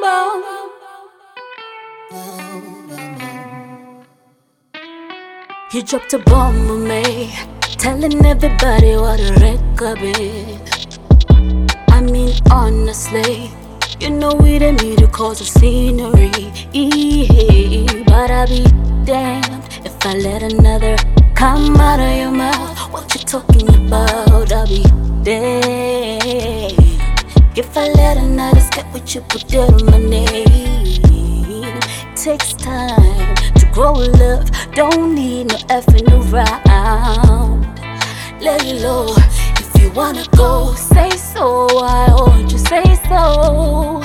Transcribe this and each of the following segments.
You dropped a bomb on me, telling everybody what a record is. I mean, honestly, you know we didn't need to cause a scenery. But I'll be damned if I let another come out of your mouth. What you talking about? I'll be damned if I let another step with you, put that on my name. Takes time to grow love, don't need no effing around. Lay low, if you wanna go, say so. I want you say so.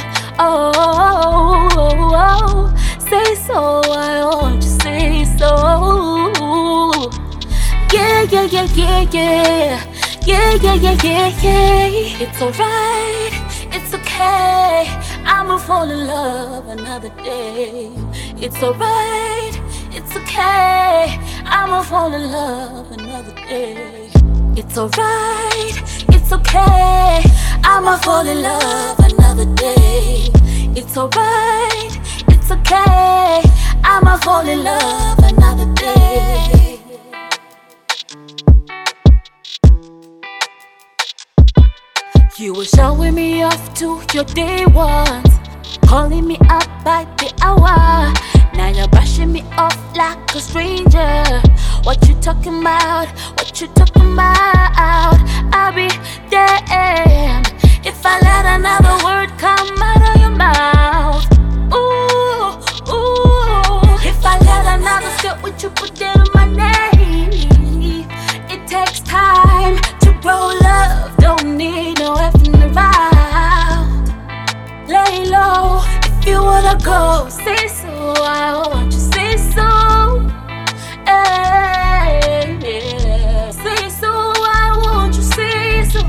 Oh, say so. I want you say so. Yeah. It's alright, it's okay. I'ma fall in love another day. It's alright, it's okay. I'ma fall in love another day. It's alright, it's okay. I'ma fall in love another day. It's alright, it's okay. I'ma fall in love another day. You were showing me off to your day ones, calling me up by the hour. Now you're brushing me off like a stranger. What you talking about? What you talking about? I'll be damned if I let another word come out of your mouth. Ooh, if I let another step with you, put that on my name. It takes time to grow love, don't need no effing around. Lay low, if you wanna go, say so. I want you say so. Yeah. Say so, I want you say so.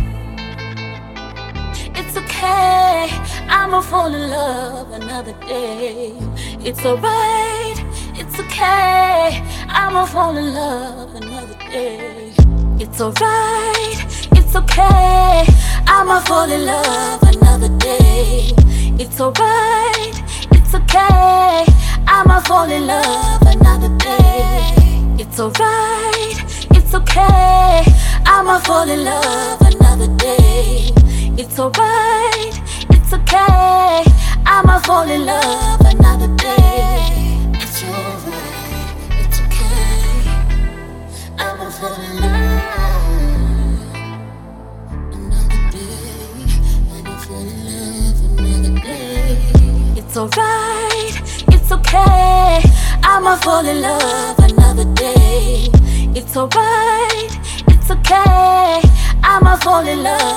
It's okay, I'ma fall in love another day. It's alright, it's okay, I'ma fall in love another day. It's alright, it's okay, I'ma fall in love another day. It's alright, it's okay, I'ma fall in love another day. It's alright, it's okay, I'ma fall in love another day. It's alright, it's okay, I'ma fall in love another day. It's alright, it's okay, I'ma fall in love another day. I'ma fall in love another day. It's alright, it's okay, I'ma fall in love another day. It's alright, it's okay, I'ma fall in love